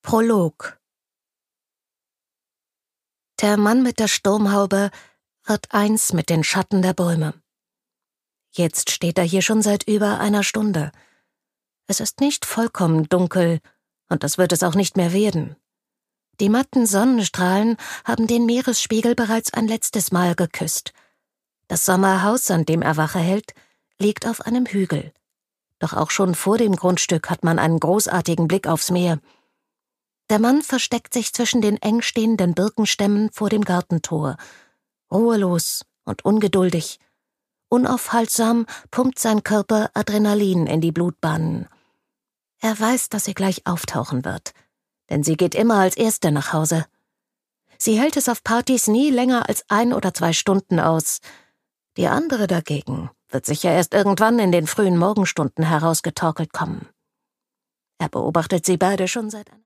Prolog. Der Mann mit der Sturmhaube wird eins mit den Schatten der Bäume. Jetzt steht er hier schon seit über einer Stunde. Es ist nicht vollkommen dunkel, und das wird es auch nicht mehr werden. Die matten Sonnenstrahlen haben den Meeresspiegel bereits ein letztes Mal geküsst. Das Sommerhaus, an dem er Wache hält, liegt auf einem Hügel. Doch auch schon vor dem Grundstück hat man einen großartigen Blick aufs Meer. Der Mann versteckt sich zwischen den eng stehenden Birkenstämmen vor dem Gartentor. Ruhelos und ungeduldig. Unaufhaltsam pumpt sein Körper Adrenalin in die Blutbahnen. Er weiß, dass sie gleich auftauchen wird, denn sie geht immer als Erste nach Hause. Sie hält es auf Partys nie länger als 1 oder 2 Stunden aus. Die andere dagegen wird sicher erst irgendwann in den frühen Morgenstunden herausgetorkelt kommen. Er beobachtet sie beide schon seit